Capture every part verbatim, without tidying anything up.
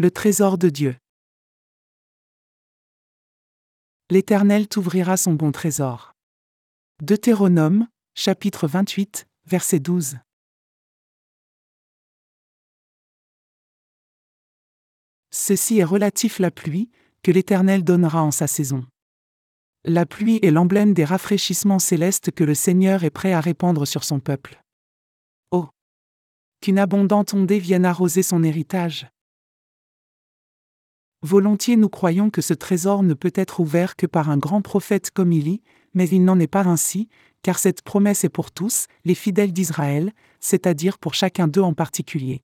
Le trésor de Dieu. L'Éternel t'ouvrira son bon trésor. Deutéronome, chapitre vingt-huit, verset douze. Ceci est relatif la pluie, que l'Éternel donnera en sa saison. La pluie est l'emblème des rafraîchissements célestes que le Seigneur est prêt à répandre sur son peuple. Oh! Qu'une abondante ondée vienne arroser son héritage. Volontiers nous croyons que ce trésor ne peut être ouvert que par un grand prophète comme Élie, mais il n'en est pas ainsi, car cette promesse est pour tous, les fidèles d'Israël, c'est-à-dire pour chacun d'eux en particulier.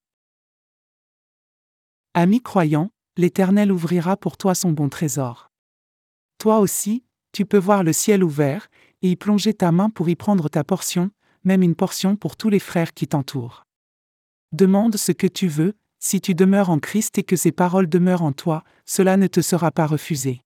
Ami croyant, l'Éternel ouvrira pour toi son bon trésor. Toi aussi, tu peux voir le ciel ouvert, et y plonger ta main pour y prendre ta portion, même une portion pour tous les frères qui t'entourent. Demande ce que tu veux, si tu demeures en Christ et que ses paroles demeurent en toi, cela ne te sera pas refusé.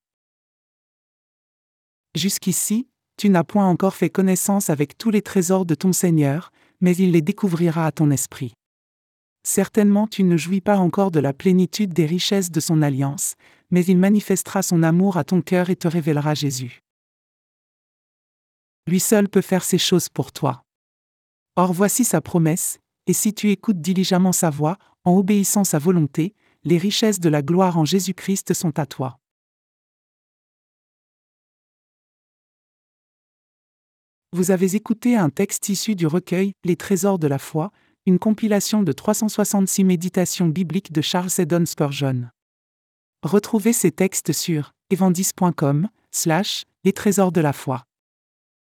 Jusqu'ici, tu n'as point encore fait connaissance avec tous les trésors de ton Seigneur, mais il les découvrira à ton esprit. Certainement tu ne jouis pas encore de la plénitude des richesses de son alliance, mais il manifestera son amour à ton cœur et te révélera Jésus. Lui seul peut faire ces choses pour toi. Or voici sa promesse, et si tu écoutes diligemment sa voix, en obéissant sa volonté, les richesses de la gloire en Jésus-Christ sont à toi. Vous avez écouté un texte issu du recueil « Les trésors de la foi », une compilation de trois cent soixante-six méditations bibliques de Charles Haddon Spurgeon. Retrouvez ces textes sur evangis point com slash les trésors de la foi.